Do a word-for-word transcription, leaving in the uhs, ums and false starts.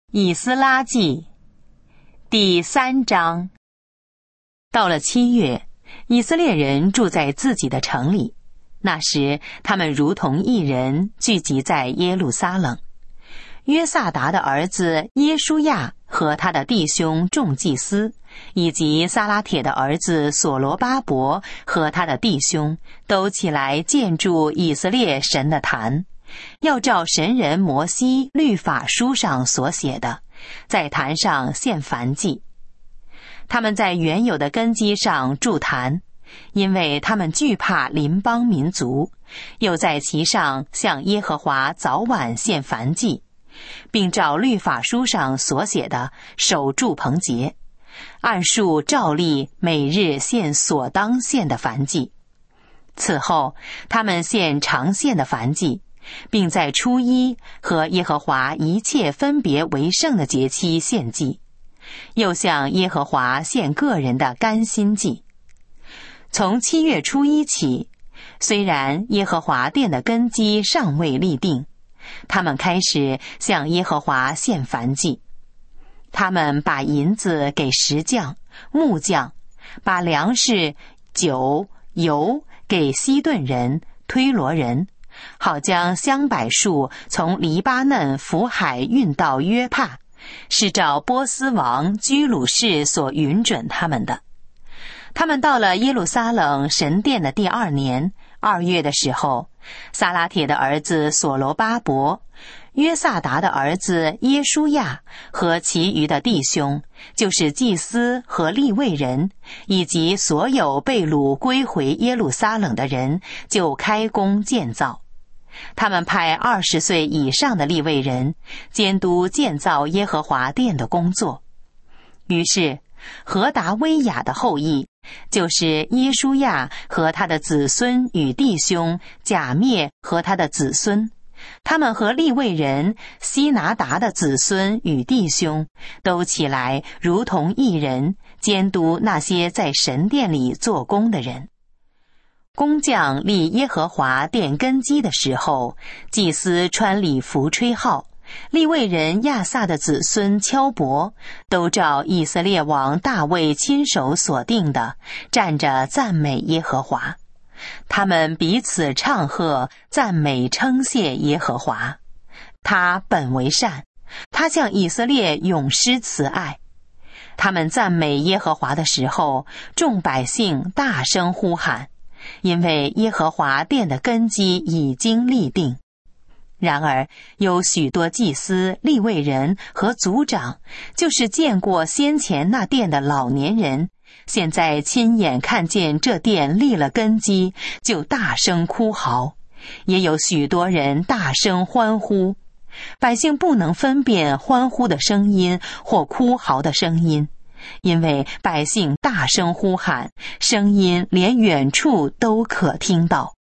以斯拉记第三章。到了七月，以色列人住在自己的城里，那时他们如同一人聚集在耶路撒冷。约萨达的儿子耶书亚和他的弟兄众祭司，以及撒拉铁的儿子所罗巴伯和他的弟兄，都起来建筑以色列神的坛，要照神人摩西律法书上所写的，在坛上献燔祭。他们在原有的根基上筑坛，因为他们惧怕邻邦民族，又在其上向耶和华早晚献燔祭，并照律法书上所写的守住棚节，按数照例每日献所当献的燔祭。此后他们献常献的燔祭，并在初一和耶和华一切分别为圣的节期献祭，又向耶和华献个人的甘心祭。从七月初一起，虽然耶和华殿的根基尚未立定，他们开始向耶和华献燔祭。他们把银子给石匠、木匠，把粮食、酒、油给西顿人、推罗人，好将香柏树从黎巴嫩福海运到约帕，是照波斯王居鲁士所允准他们的。他们到了耶路撒冷神殿的第二年二月的时候，撒拉铁的儿子所罗巴伯、约萨达的儿子耶书亚和其余的弟兄，就是祭司和利未人，以及所有被掳归回耶路撒冷的人，就开工建造。他们派二十岁以上的利未人监督建造耶和华殿的工作。于是何达威雅的后裔，就是耶书亚和他的子孙与弟兄甲灭和他的子孙，他们和利未人西拿达的子孙与弟兄都起来，如同一人，监督那些在神殿里做工的人。工匠立耶和华殿根基的时候，祭司穿礼服吹号，利未人亚萨的子孙敲钹，都照以色列王大卫亲手所定的，站着赞美耶和华。他们彼此唱和，赞美称谢耶和华。他本为善，他向以色列永施慈爱。他们赞美耶和华的时候，众百姓大声呼喊，因为耶和华殿的根基已经立定。然而有许多祭司、利未人和族长，就是见过先前那殿的老年人，现在亲眼看见这殿立了根基，就大声哭嚎，也有许多人大声欢呼。百姓不能分辨欢呼的声音或哭嚎的声音，因为百姓大声呼喊，声音连远处都可听到。